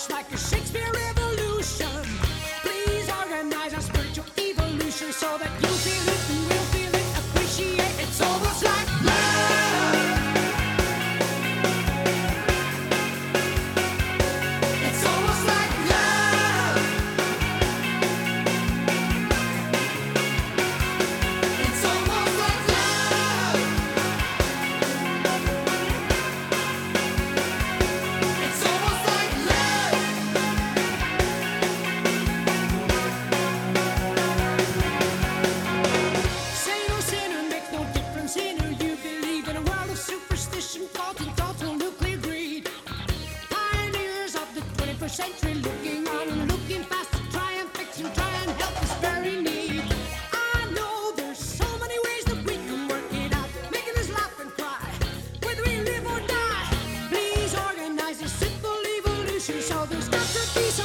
just like a Shakespeare revolution. Please organize our spiritual evolution so that you feel it and we'll feel it, appreciate. It's almost like love. It's almost like love. It's almost like love. It's almost like love. Say no sinner makes no difference in who you believe. In a world of superstition, cult and total nuclear greed. Pioneers of the 21st century looking on and looking fast to try and fix and try and help this very need. I know there's so many ways that we can work it out, making us laugh and cry, whether we live or die. Please organize a simple evolution so there's got to be some